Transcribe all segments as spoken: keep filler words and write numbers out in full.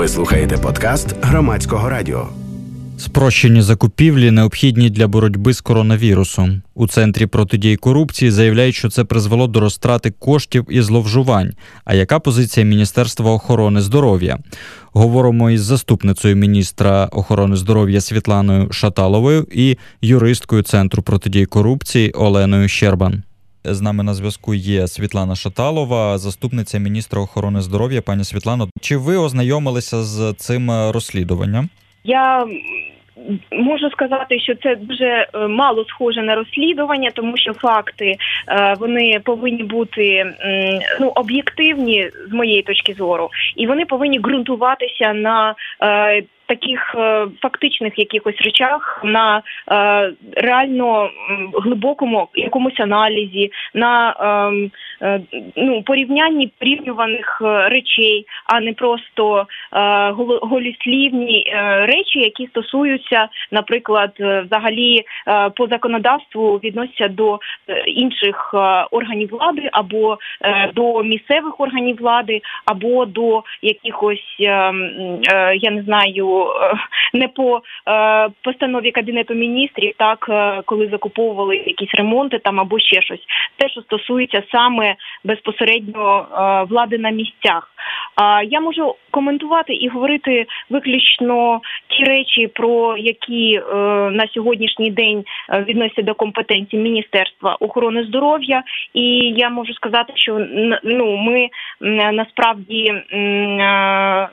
Ви слухаєте подкаст Громадського радіо. Спрощені закупівлі необхідні для боротьби з коронавірусом. У Центрі протидії корупції заявляють, що це призвело до розтрати коштів і зловживань. А яка позиція Міністерства охорони здоров'я? Говоримо із заступницею міністра охорони здоров'я Світланою Шаталовою і юристкою Центру протидії корупції Оленою Щербан. З нами на зв'язку є Світлана Шаталова, заступниця міністра охорони здоров'я. Пані Світлано, чи ви ознайомилися з цим розслідуванням? Я можу сказати, що це дуже мало схоже на розслідування, тому що факти, вони повинні бути ну, об'єктивні з моєї точки зору, і вони повинні ґрунтуватися на таких е, фактичних якихось речах, на е, реально глибокому якомусь аналізі, на е, е, ну, порівнянні порівнюваних речей, а не просто е, голіслівні е, речі, які стосуються, наприклад, взагалі е, по законодавству відносяться до інших е, органів влади, або е, до місцевих органів влади, або до якихось, е, е, я не знаю, не по е, постанові Кабінету міністрів, так, е, коли закуповували якісь ремонти там або ще щось. Те, що стосується саме безпосередньо е, влади на місцях. Е, я можу коментувати і говорити виключно ті речі, про які е, на сьогоднішній день відносяться до компетенції Міністерства охорони здоров'я. І я можу сказати, що ну, ми насправді е,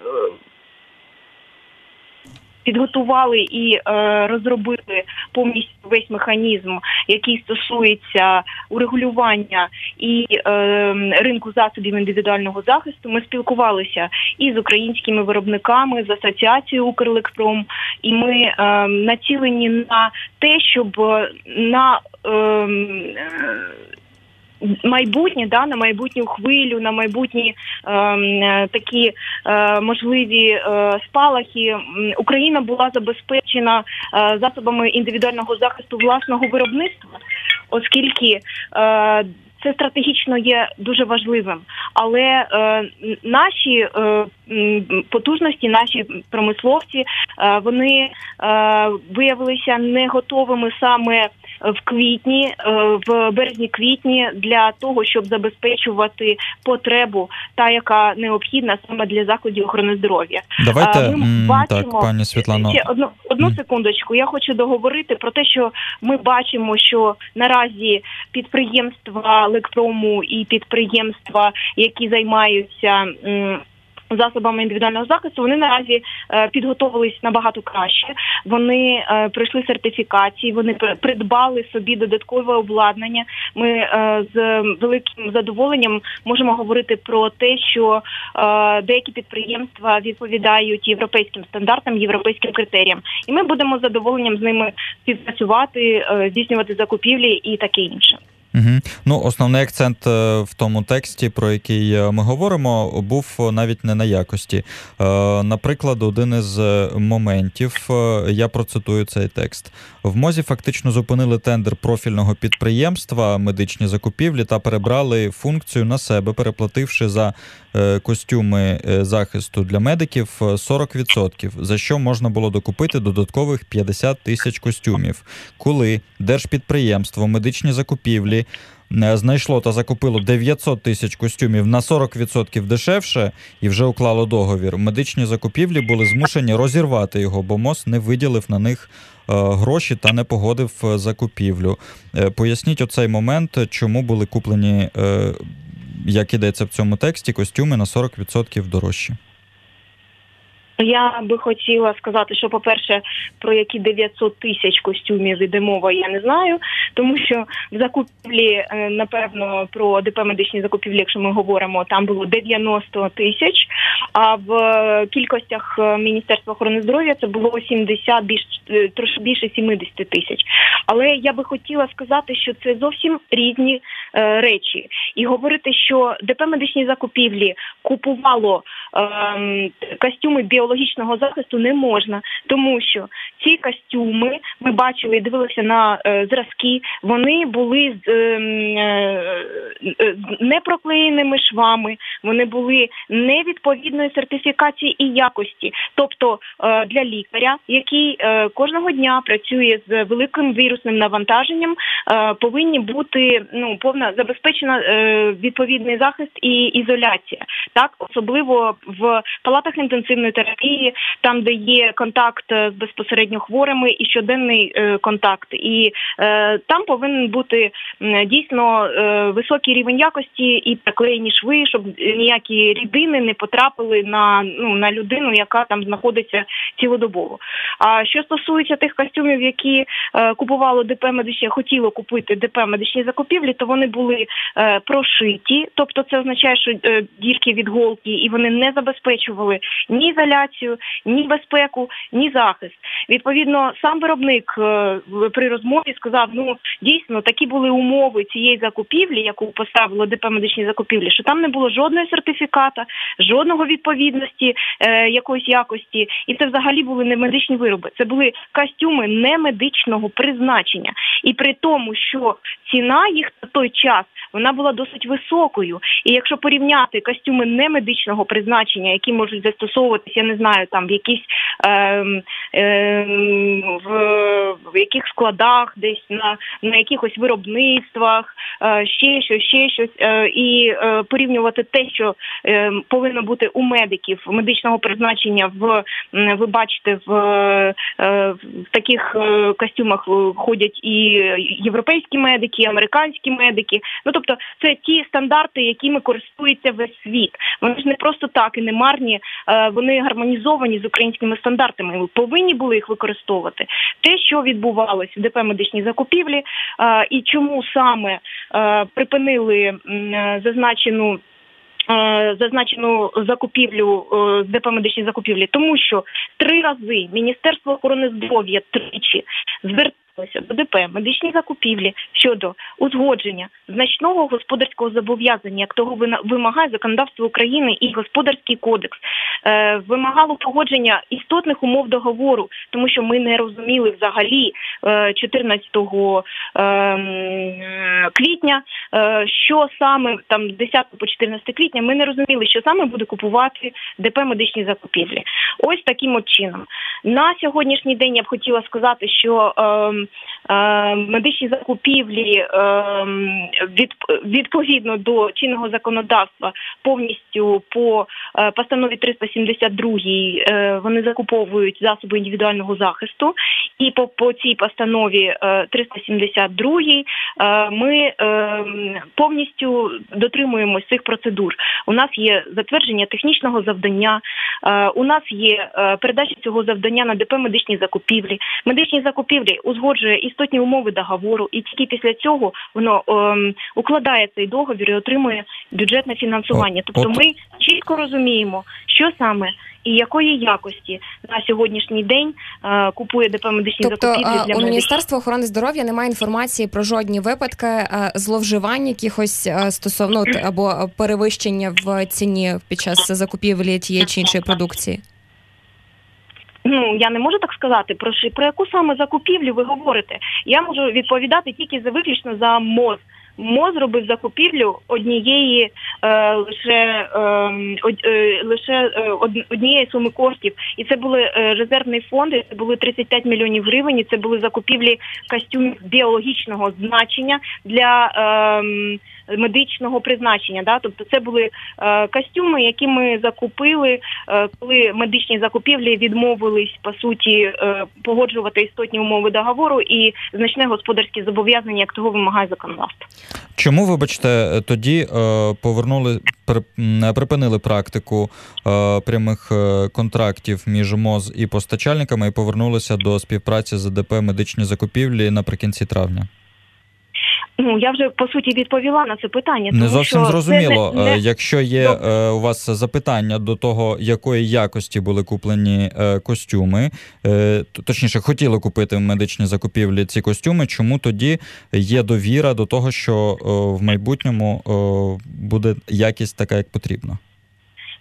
підготували і е, розробили повністю весь механізм, який стосується урегулювання і е, ринку засобів індивідуального захисту. Ми спілкувалися і з українськими виробниками, з асоціацією «Укрлекпром», і ми е, націлені на те, щоб на е, майбутнє, да, на майбутню хвилю, на майбутні е, такі е, можливі е, спалахи Україна була забезпечена е, засобами індивідуального захисту власного виробництва, оскільки е, це стратегічно є дуже важливим. Але е, наші е, потужності, наші промисловці, е, вони е, виявилися не готовими саме в квітні, в березні-квітні для того, щоб забезпечувати потребу, та, яка необхідна саме для закладів охорони здоров'я. Давайте, ми бачимо, так, пані Світлано. Ще одну, одну секундочку, я хочу договорити про те, що ми бачимо, що наразі підприємства Лекпрому і підприємства, які займаються засобами індивідуального захисту, вони наразі е, підготовились набагато краще. Вони е, пройшли сертифікації, вони придбали собі додаткове обладнання. Ми е, з великим задоволенням можемо говорити про те, що е, деякі підприємства відповідають європейським стандартам, європейським критеріям. І ми будемо з задоволенням з ними співпрацювати, е, здійснювати закупівлі і таке інше. Угу. Ну, основний акцент в тому тексті, про який ми говоримо, був навіть не на якості. Наприклад, один із моментів, я процитую цей текст. В МОЗі фактично зупинили тендер профільного підприємства медичні закупівлі та перебрали функцію на себе, переплативши за костюми захисту для медиків сорок відсотків, за що можна було докупити додаткових п'ятдесят тисяч костюмів. Коли держпідприємство медичні закупівлі знайшло та закупило дев'ятсот тисяч костюмів на сорок відсотків дешевше і вже уклало договір, медичні закупівлі були змушені розірвати його, бо МОЗ не виділив на них гроші та не погодив закупівлю. Поясніть оцей момент, чому були куплені, як ідеться в цьому тексті, костюми на сорок відсотків дорожчі. Я би хотіла сказати, що, по-перше, про які дев'ятсот тисяч костюмів іде мова, я не знаю, тому що в закупівлі, напевно, про ДП медичні закупівлі, якщо ми говоримо, там було дев'яносто тисяч, а в кількостях Міністерства охорони здоров'я це було сімдесят, більш, трошки більше сімдесят тисяч. Але я би хотіла сказати, що це зовсім різні е, речі. І говорити, що ДП медичні закупівлі купувало е, костюми біо біологічного захисту не можна, тому що ці костюми, ми бачили і дивилися на е, зразки, вони були з е, е, непроклеєними швами, вони були невідповідної сертифікації і якості. Тобто е, для лікаря, який е, кожного дня працює з великим вірусним навантаженням, е, повинні бути ну, повна забезпечена е, відповідний захист і ізоляція. Так, особливо в палатах інтенсивної терапії, там, де є контакт з безпосередньо хворими і щоденний е, контакт. І е, там повинен бути е, дійсно е, високий рівень якості і приклеєні шви, щоб ніякі рідини не потрапили на, ну, на людину, яка там знаходиться цілодобово. А що стосується тих костюмів, які е, купувало ДП медичні, хотіло купити ДП медичні закупівлі, то вони були е, прошиті, тобто це означає, що е, дірки від голки, і вони не забезпечували ні ізоляцію, ні безпеку, ні захист. Відповідно, сам виробник е, при розмові сказав, ну, дійсно, такі були умови цієї закупівлі, яку поставило ДП медичні закупівлі, що там не було жодної сертифіката, жодного відповідності е, якоїсь якості, і це взагалі були не медичні вироби, це були костюми не медичного призначення. І при тому, що ціна їх на той час, вона була досить високою. І якщо порівняти костюми не медичного призначення, які можуть застосовуватися, я не знаю, там в якісь е, е, в, в яких складах, десь на, на якихось виробництвах, е, ще щось, ще щось, е, і е, порівнювати те, що е, повинно бути у медиків медичного призначення, в ви бачите, в, е, в таких е, костюмах ходять і європейські медики, і американські медики. Ну, тобто, це ті стандарти, якими користується весь світ. Вони ж не просто так і не марні, вони гармонізовані з українськими стандартами. Ми повинні були їх використовувати. Те, що відбувалося в ДП медичні закупівлі, і чому саме припинили зазначену зазначену закупівлю з ДП медичні закупівлі, тому що три рази Міністерство охорони здоров'я тричі зверталося до ДП медичні закупівлі щодо узгодження значного господарського зобов'язання, як того вимагає законодавство України і Господарський кодекс, е, вимагало погодження істотних умов договору, тому що ми не розуміли взагалі е, чотирнадцятого квітня, е, що саме там десятого по чотирнадцяте квітня, ми не розуміли, що саме буде купувати ДП медичні закупівлі. Ось таким от чином. На сьогоднішній день я б хотіла сказати, що е, медичні закупівлі відповідно до чинного законодавства повністю по постанові триста сімдесят два вони закуповують засоби індивідуального захисту, і по, по цій постанові триста сімдесят два ми повністю дотримуємося цих процедур. У нас є затвердження технічного завдання, у нас є передача цього завдання на ДП медичні закупівлі. Медичні закупівлі узгоджує істотні умови договору, і тільки після цього воно ем, укладає цей договір і отримує бюджетне фінансування. Тобто ми чітко розуміємо, що саме і якої якості на сьогоднішній день е, купує ДП медичні тобто, закупівлі для медиків. У Міністерства охорони здоров'я немає інформації про жодні випадки е, зловживань якихось е, стосовно або перевищення в ціні під час закупівлі тієї чи іншої продукції? Ну, я не можу так сказати, про, про яку саме закупівлю ви говорите. Я можу відповідати тільки за виключно за МОЗ. МОЗ робив закупівлю однієї е, лише, е, од, е, лише е, однієї суми коштів. І це були е, резервні фонди, це були тридцять п'ять мільйонів гривень, і це були закупівлі костюмів біологічного значення для е, медичного призначення. Да? Тобто це були е, костюми, які ми закупили, е, коли медичні закупівлі відмовились, по суті, е, погоджувати істотні умови договору і значне господарське зобов'язання, як того вимагає законодавство. Чому, вибачте, тоді повернули, припинили практику прямих контрактів між МОЗ і постачальниками і повернулися до співпраці з ДП медичні закупівлі наприкінці травня? Ну, я вже, по суті, відповіла на це питання. Тому не зовсім що зрозуміло. Не, не... Якщо є е, у вас запитання до того, якої якості були куплені е, костюми, е, точніше, хотіли купити в медичні закупівлі ці костюми, чому тоді є довіра до того, що е, в майбутньому е, буде якість така, як потрібно?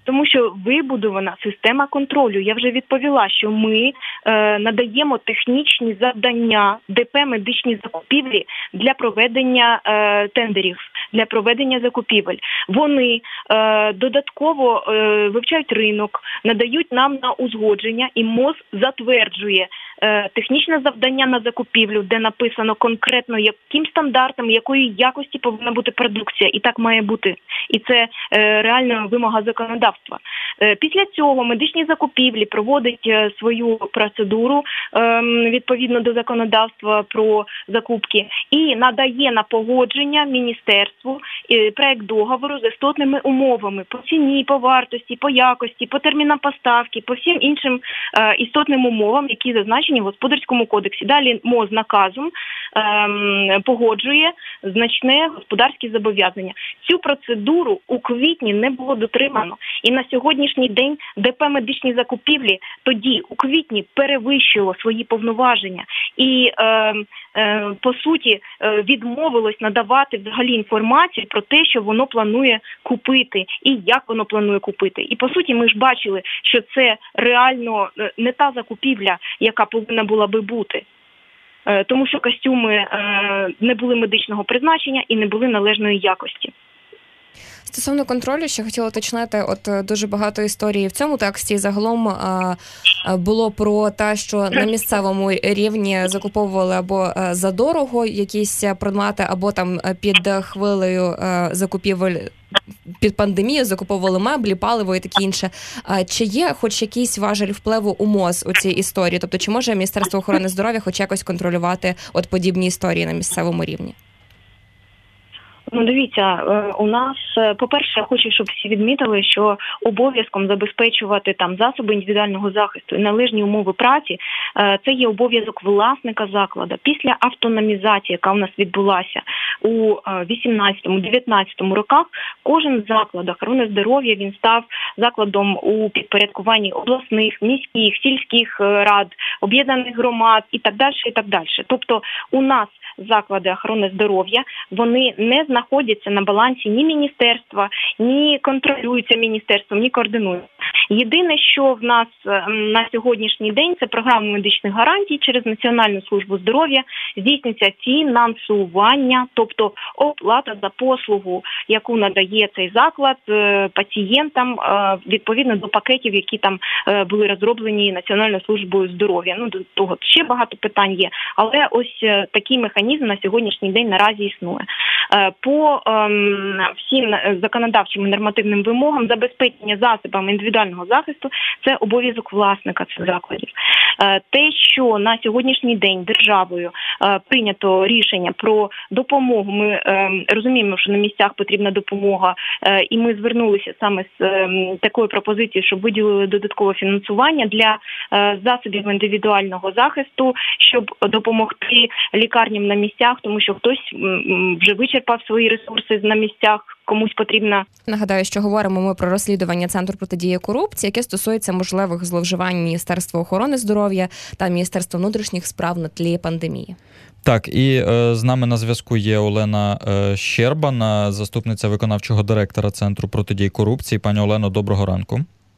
тому що вибудована система контролю. Я вже відповіла, що ми е, надаємо технічні завдання ДП «Медичні закупівлі» для проведення е, тендерів, для проведення закупівель. Вони е, додатково е, вивчають ринок, надають нам на узгодження, і МОЗ затверджує е, технічне завдання на закупівлю, де написано конкретно, яким стандартам, якої якості повинна бути продукція. І так має бути. І це е, реальна вимога законодавства. Е, після цього медичні закупівлі проводять е, свою процедуру е, відповідно до законодавства про закупки і надає на погодження міністерству е, проект договору з істотними умовами по ціні, по вартості, по якості, по термінам поставки, по всім іншим е, істотним умовам, які зазначені в Господарському кодексі. Далі МОЗ наказом е, погоджує значне господарське зобов'язання. Цю процедуру у квітні не було дотримано. І на сьогоднішній день ДП «Медичні закупівлі» тоді у квітні перевищило свої повноваження і, е, е, по суті, е, відмовилось надавати взагалі інформацію про те, що воно планує купити і як воно планує купити. І, по суті, ми ж бачили, що це реально не та закупівля, яка повинна була би бути. Тому що костюми не були медичного призначення і не були належної якості. Стосовно контролю, ще хотіла уточнити, от дуже багато історій в цьому тексті загалом а, було про те, що на місцевому рівні закуповували або задорого якісь предмети, або там під хвилею закупівель під пандемію закуповували меблі, паливо і таке інше. А чи є хоч якийсь важель впливу у МОЗ у цій історії? Тобто, чи може Міністерство охорони здоров'я хоч якось контролювати от подібні історії на місцевому рівні? Ну, дивіться, у нас, по-перше, я хочу, щоб всі відмітили, що обов'язком забезпечувати там засоби індивідуального захисту і належні умови праці – це є обов'язок власника закладу. Після автономізації, яка у нас відбулася у вісімнадцятому-дев'ятнадцятому роках, кожен заклад охорони здоров'я, він став закладом у підпорядкуванні обласних, міських, сільських рад, об'єднаних громад і так далі, і так далі. Тобто у нас заклади охорони здоров'я, вони не знаходяться на балансі ні міністерства, ні контролюються міністерством, ні координуються. Єдине, що в нас на сьогоднішній день, це програма медичних гарантій через Національну службу здоров'я, здійснюється фінансування, тобто оплата за послугу, яку надає цей заклад пацієнтам відповідно до пакетів, які там були розроблені Національною службою здоров'я. Ну, до того ще багато питань є, але ось такий механізм на сьогоднішній день наразі існує. По ем, всім законодавчим і нормативним вимогам забезпечення засобами індивідуального захисту – це обов'язок власника цих закладів. Е, те, що на сьогоднішній день державою е, прийнято рішення про допомогу, ми е, розуміємо, що на місцях потрібна допомога, е, і ми звернулися саме з е, такою пропозицією, щоб виділили додаткове фінансування для е, засобів індивідуального захисту, щоб допомогти лікарням на місцях, тому що хтось м, вже вичерпав свої ресурси на місцях, комусь потрібно. Нагадаю, що говоримо ми про розслідування Центру протидії корупції, яке стосується можливих зловживань Міністерства охорони здоров'я та Міністерства внутрішніх справ на тлі пандемії. Так, і е, з нами на зв'язку є Олена е, Щербан, заступниця виконавчого директора Центру протидії корупції. Пані Олено, доброго ранку.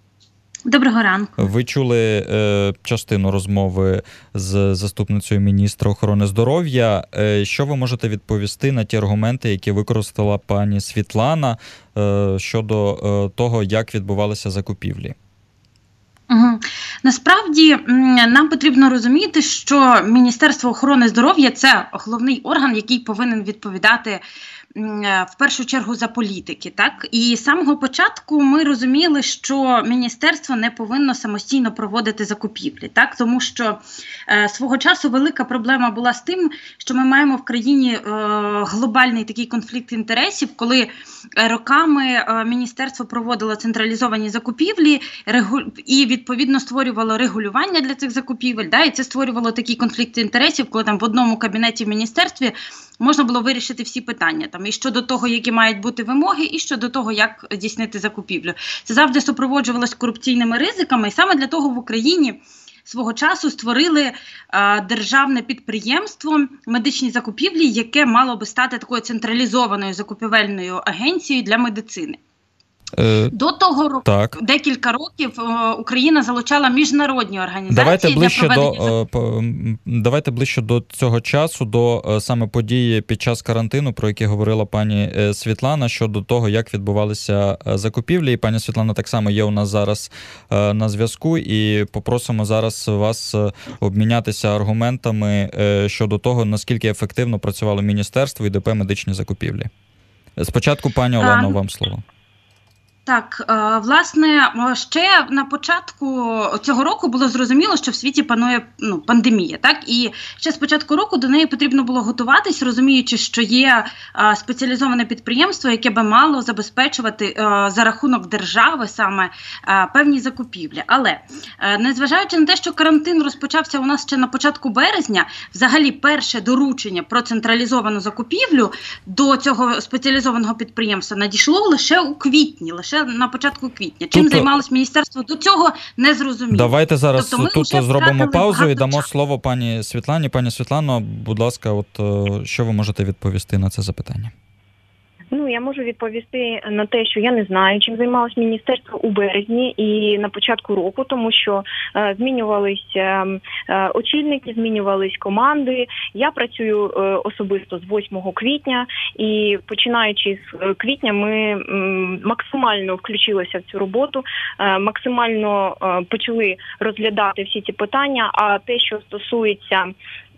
Доброго ранку. Ви чули е, частину розмови з заступницею міністра охорони здоров'я. Е, що ви можете відповісти на ті аргументи, які використала пані Світлана е, щодо е, того, як відбувалися закупівлі? Угу. Насправді нам потрібно розуміти, що Міністерство охорони здоров'я – це головний орган, який повинен відповідати в першу чергу за політики, так? І з самого початку ми розуміли, що міністерство не повинно самостійно проводити закупівлі, так? Тому що е, свого часу велика проблема була з тим, що ми маємо в країні е, глобальний такий конфлікт інтересів, коли роками е, міністерство проводило централізовані закупівлі регу... і відповідно створювало регулювання для цих закупівель, да? І це створювало такий конфлікт інтересів, коли там в одному кабінеті в міністерстві можна було вирішити всі питання, там, і щодо того, які мають бути вимоги, і щодо того, як здійснити закупівлю. Це завжди супроводжувалось корупційними ризиками, і саме для того в Україні свого часу створили е, державне підприємство медичні закупівлі, яке мало би стати такою централізованою закупівельною агенцією для медицини. Е, До того року, так. декілька років, Україна залучала міжнародні організації давайте ближче для проведення... До, давайте ближче до цього часу, до саме події під час карантину, про які говорила пані Світлана, щодо того, як відбувалися закупівлі. І пані Світлана так само є у нас зараз на зв'язку, і попросимо зараз вас обмінятися аргументами щодо того, наскільки ефективно працювало міністерство і ДП «Медичні закупівлі». Спочатку, пані Олено, вам слово. Так, власне, ще на початку цього року було зрозуміло, що в світі панує ну, пандемія, так? І ще з початку року до неї потрібно було готуватись, розуміючи, що є спеціалізоване підприємство, яке би мало забезпечувати за рахунок держави саме певні закупівлі. Але, незважаючи на те, що карантин розпочався у нас ще на початку березня, взагалі перше доручення про централізовану закупівлю до цього спеціалізованого підприємства надійшло лише у квітні, лише на початку квітня. Чим тут займалось міністерство до цього, не зрозуміло. Давайте зараз тобто тут зробимо паузу і дамо часу. слово пані Світлані. Пані Світлано, будь ласка, от що ви можете відповісти на це запитання? Ну, я можу відповісти на те, що я не знаю, чим займалось міністерство у березні і на початку року, тому що е, змінювались е, е, очільники, змінювались команди. Я працюю е, особисто з восьмого квітня, і починаючи з квітня ми м, максимально включилися в цю роботу, е, максимально е, почали розглядати всі ці питання, а те, що стосується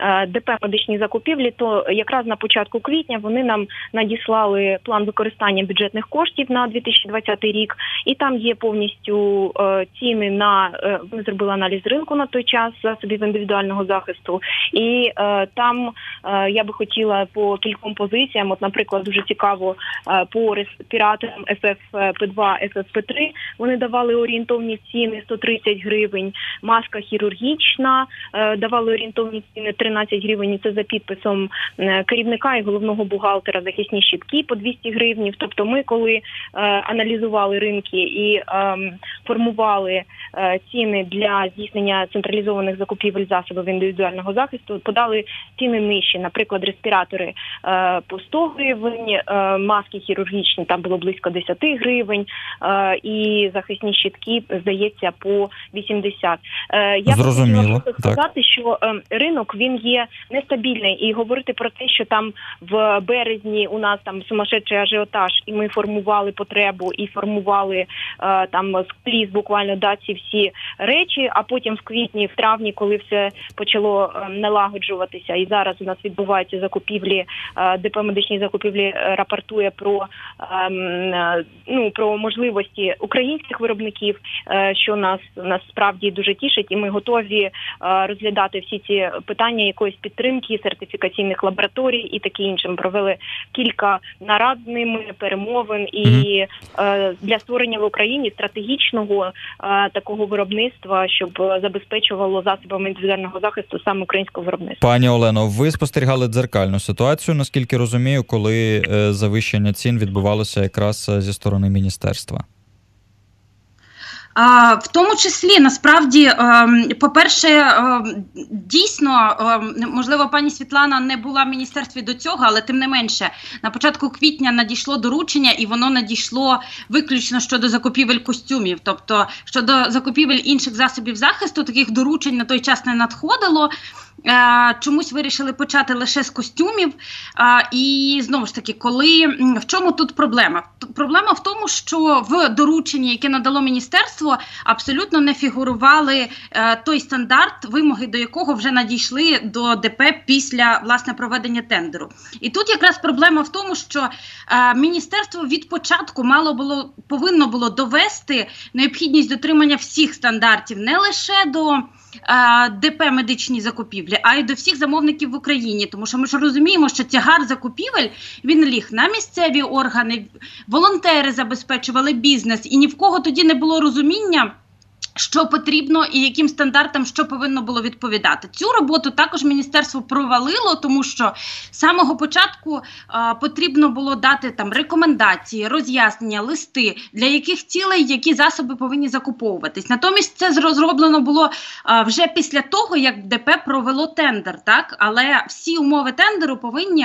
ДП «Медичні закупівлі», то якраз на початку квітня вони нам надіслали план використання бюджетних коштів на дві тисячі двадцятий рік, і там є повністю е, ціни на, е, ми зробили аналіз ринку на той час засобів індивідуального захисту, і е, там е, я би хотіла по кільком позиціям, от, наприклад, дуже цікаво, е, по респіраторам еф еф пі два, еф еф пі три, вони давали орієнтовні ціни сто тридцять гривень, маска хірургічна е, давали орієнтовні ціни тринадцять гривень, і це за підписом керівника і головного бухгалтера, захисні щитки по двісті гривень. Тобто ми, коли е, аналізували ринки і е, формували е, ціни для здійснення централізованих закупівель засобів індивідуального захисту, подали ціни нижчі. Наприклад, респіратори е, по сто гривень, е, маски хірургічні там було близько десять гривень, е, і захисні щитки, здається, по вісімдесят. Е, я Зрозуміло. хотіла сказати, що е, ринок, він є нестабільний, і говорити про те, що там в березні у нас там сумасшедший ажіотаж, і ми формували потребу, і формували е, там скліз буквально да, ці всі речі, а потім в квітні, в травні, коли все почало е, налагоджуватися, і зараз у нас відбуваються закупівлі, е, ДП «Медичні закупівлі» рапортує про, е, ну, про можливості українських виробників, е, що нас насправді дуже тішить, і ми готові е, розглядати всі ці питання якоїсь підтримки, сертифікаційних лабораторій і таке інше. Ми провели кілька нарад з ними, перемовин, і mm-hmm. е, для створення в Україні стратегічного е, такого виробництва, щоб забезпечувало засобами індивідуального захисту саме українського виробництва. Пані Олено, ви спостерігали дзеркальну ситуацію, наскільки розумію, коли е, завищення цін відбувалося якраз зі сторони міністерства? В тому числі, насправді, по-перше, дійсно, можливо, пані Світлана не була в міністерстві до цього, але тим не менше, на початку квітня надійшло доручення, і воно надійшло виключно щодо закупівель костюмів. Тобто, щодо закупівель інших засобів захисту, таких доручень на той час не надходило. Чомусь вирішили почати лише з костюмів. І, знову ж таки, коли, в чому тут проблема? Проблема в тому, що в дорученні, яке надало міністерство, абсолютно не фігурували той стандарт, вимоги до якого вже надійшли до ДП після, власне, проведення тендеру. І тут якраз проблема в тому, що міністерство від початку мало було, повинно було довести необхідність дотримання всіх стандартів, не лише до ДП «Медичні закупівлі», а й до всіх замовників в Україні. Тому що ми ж розуміємо, що тягар закупівель, він ліг на місцеві органи, волонтери забезпечували бізнес, і ні в кого тоді не було розуміння, що потрібно і яким стандартам що повинно було відповідати. Цю роботу також міністерство провалило, тому що з самого початку а, потрібно було дати там рекомендації, роз'яснення, листи, для яких цілей, які засоби повинні закуповуватись. Натомість це зроблено було а, вже після того, як ДП провело тендер, так? Але всі умови тендеру повинні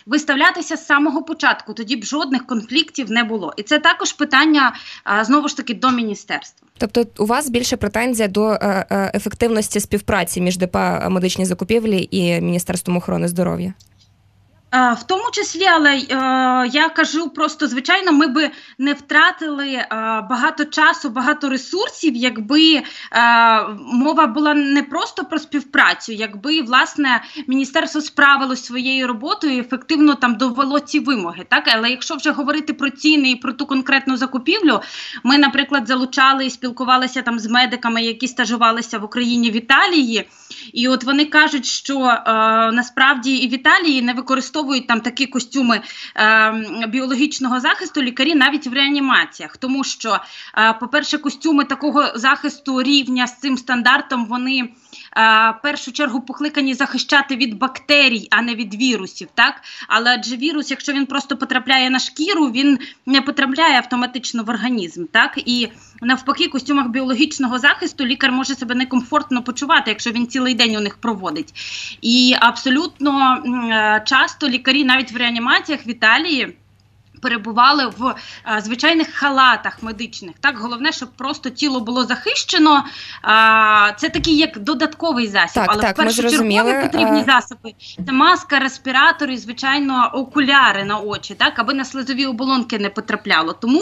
виставлятися з самого початку, тоді б жодних конфліктів не було. І це також питання, знову ж таки, до міністерства. Тобто у вас більше претензія до ефективності співпраці між ДП «Медичні закупівлі» і Міністерством охорони здоров'я? В тому числі, але е, я кажу просто, звичайно, ми би не втратили е, багато часу, багато ресурсів, якби е, мова була не просто про співпрацю, якби, власне, міністерство справилось своєю роботою і ефективно там довело ці вимоги. Так? Але якщо вже говорити про ціни і про ту конкретну закупівлю, ми, наприклад, залучали і спілкувалися там з медиками, які стажувалися в Україні, в Італії, і от вони кажуть, що е, насправді і в Італії не використовують там такі костюми е, біологічного захисту лікарі навіть в реанімаціях. Тому що, е, по-перше, костюми такого захисту рівня з цим стандартом, вони е, в першу чергу покликані захищати від бактерій, а не від вірусів. Так? Але адже вірус, якщо він просто потрапляє на шкіру, він не потрапляє автоматично в організм. Так? І навпаки, в костюмах біологічного захисту лікар може себе некомфортно почувати, якщо він цілий день у них проводить. І абсолютно е, часто лікарі навіть в реанімаціях в Італії перебували в а, звичайних халатах медичних. Так, головне, щоб просто тіло було захищено. А, це такий як додатковий засіб, так, але так, в першочергові потрібні а... засоби. Це маска, респіратори і, звичайно, окуляри на очі, так, аби на слизові оболонки не потрапляло. Тому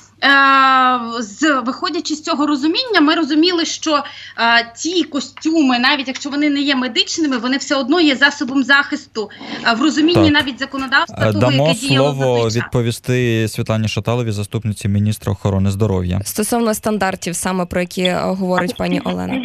З, виходячи з цього розуміння, ми розуміли, що е, ті костюми, навіть якщо вони не є медичними, вони все одно є засобом захисту е, в розумінні так. навіть законодавства, того, Дамо яке діяло слово відповісти Світлані Шаталовій, заступниці міністра охорони здоров'я. Стосовно стандартів, саме про які говорить пані Олена.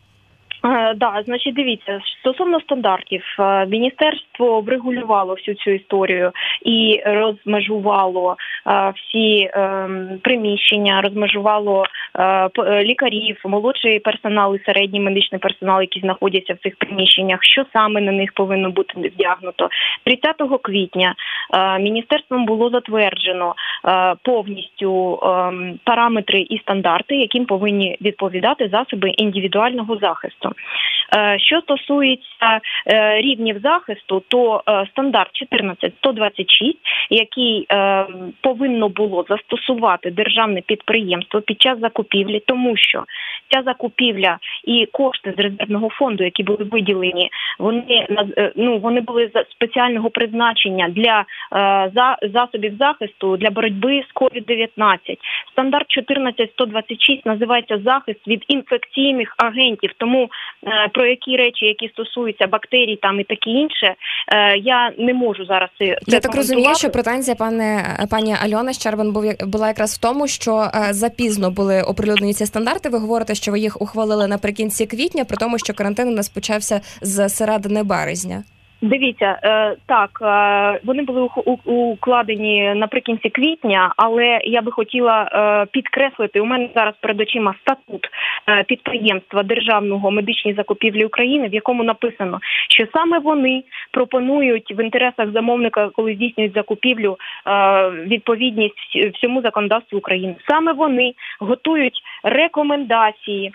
Так, да, значить, дивіться, стосовно стандартів, міністерство врегулювало всю цю історію і розмежувало а, всі а, приміщення, розмежувало а, лікарів, молодший персонал і середній медичний персонал, які знаходяться в цих приміщеннях, що саме на них повинно бути вдягнуто. тридцятого квітня а, міністерством було затверджено а, повністю а, параметри і стандарти, яким повинні відповідати засоби індивідуального захисту. Що стосується рівнів захисту, то стандарт чотирнадцять сто двадцять шість, який повинно було застосувати державне підприємство під час закупівлі, тому що ця закупівля і кошти з резервного фонду, які були виділені, вони, ну, вони були спеціального призначення для засобів захисту, для боротьби з ковід дев'ятнадцять. Стандарт чотирнадцять сто двадцять шість називається захист від інфекційних агентів, тому про які речі, які стосуються бактерій там і таке інше, я не можу зараз це Я так розумію, що претензія пане, пані Альона Щербан була якраз в тому, що запізно були оприлюднені ці стандарти. Ви говорите, що ви їх ухвалили наприкінці квітня, при тому, що карантин у нас почався з середини березня. Дивіться, так, вони були укладені наприкінці квітня, але я би хотіла підкреслити, у мене зараз перед очима статут підприємства Державного медичні закупівлі України, в якому написано, що саме вони пропонують в інтересах замовника, коли здійснюють закупівлю, відповідність всьому законодавству України. Саме вони готують рекомендації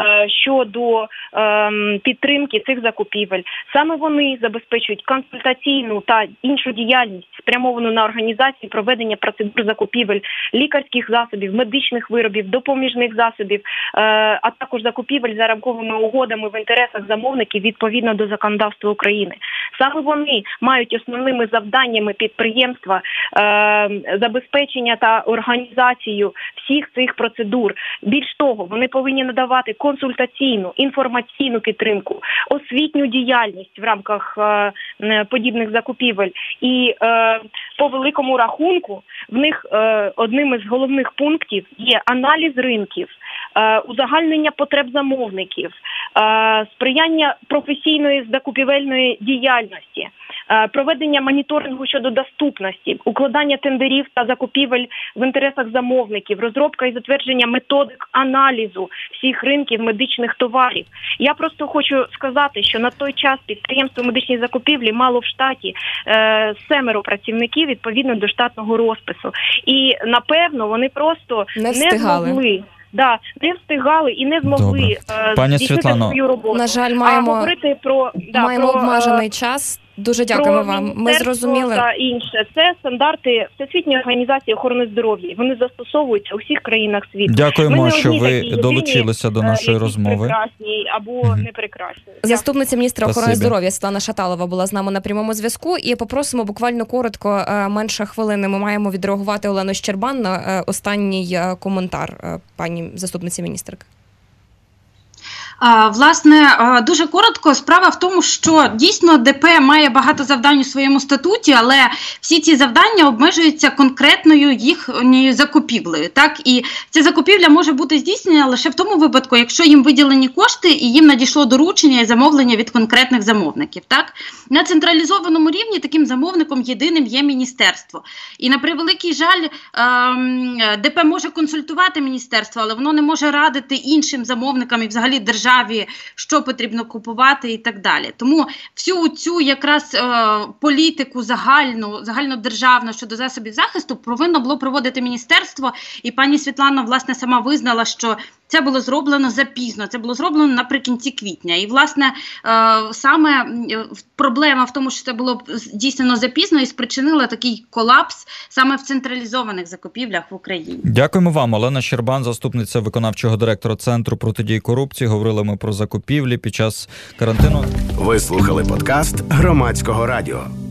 щодо ем, підтримки цих закупівель. Саме вони забезпечують консультаційну та іншу діяльність, спрямовану на організацію проведення процедур закупівель лікарських засобів, медичних виробів, допоміжних засобів, е, а також закупівель за рамковими угодами в інтересах замовників відповідно до законодавства України. Саме вони мають основними завданнями підприємства е, забезпечення та організацію всіх цих процедур. Більш того, вони повинні надавати консультаційну, інформаційну підтримку, освітню діяльність в рамках е, подібних закупівель. І е, по великому рахунку в них е, одним із головних пунктів є аналіз ринків, е, узагальнення потреб замовників, е, сприяння професійної закупівельної діяльності, проведення моніторингу щодо доступності, укладання тендерів та закупівель в інтересах замовників, розробка і затвердження методик аналізу всіх ринків медичних товарів. Я просто хочу сказати, що на той час підприємство медичні закупівлі мало в штаті е, семеро працівників відповідно до штатного розпису. І, напевно, вони просто не, не змогли. Да, не встигали і не змогли здійснити свою роботу. На жаль, маємо, а говорити про, да, маємо про, обмежений час. Дуже дякуємо про вам. Ми міністерство зрозуміли. Та інше. Це стандарти Всесвітньої організації охорони здоров'я. Вони застосовуються у всіх країнах світу. Дякуємо, Ми не що одні ви такі долучилися єдині, до нашої якісь розмови. прекрасні або Мгм. не прекрасні. Заступниця міністра охорони Спасибі. здоров'я Світлана Шаталова була з нами на прямому зв'язку. І попросимо буквально коротко, е, менше хвилини, ми маємо відреагувати Олену Щербан на е, останній е, коментар е, пані заступниці міністерки. Власне, дуже коротко, справа в тому, що дійсно ДП має багато завдань у своєму статуті, але всі ці завдання обмежуються конкретною їхньою закупівлею. Так? І ця закупівля може бути здійснена лише в тому випадку, якщо їм виділені кошти і їм надійшло доручення і замовлення від конкретних замовників. Так? На централізованому рівні таким замовником єдиним є міністерство. І на превеликий жаль, ДП може консультувати міністерство, але воно не може радити іншим замовникам і взагалі державі, що потрібно купувати і так далі. Тому всю цю якраз е, політику загальну, загальнодержавну щодо засобів захисту повинно було проводити міністерство. І пані Світлана, власне, сама визнала, що це було зроблено запізно, це було зроблено наприкінці квітня. І, власне, е, саме проблема в тому, що це було здійснено запізно і спричинила такий колапс саме в централізованих закупівлях в Україні. Дякуємо вам. Олена Щербан, заступниця виконавчого директора Центру протидії корупції. Говорили ми про закупівлі під час карантину. Ви слухали подкаст Громадського радіо.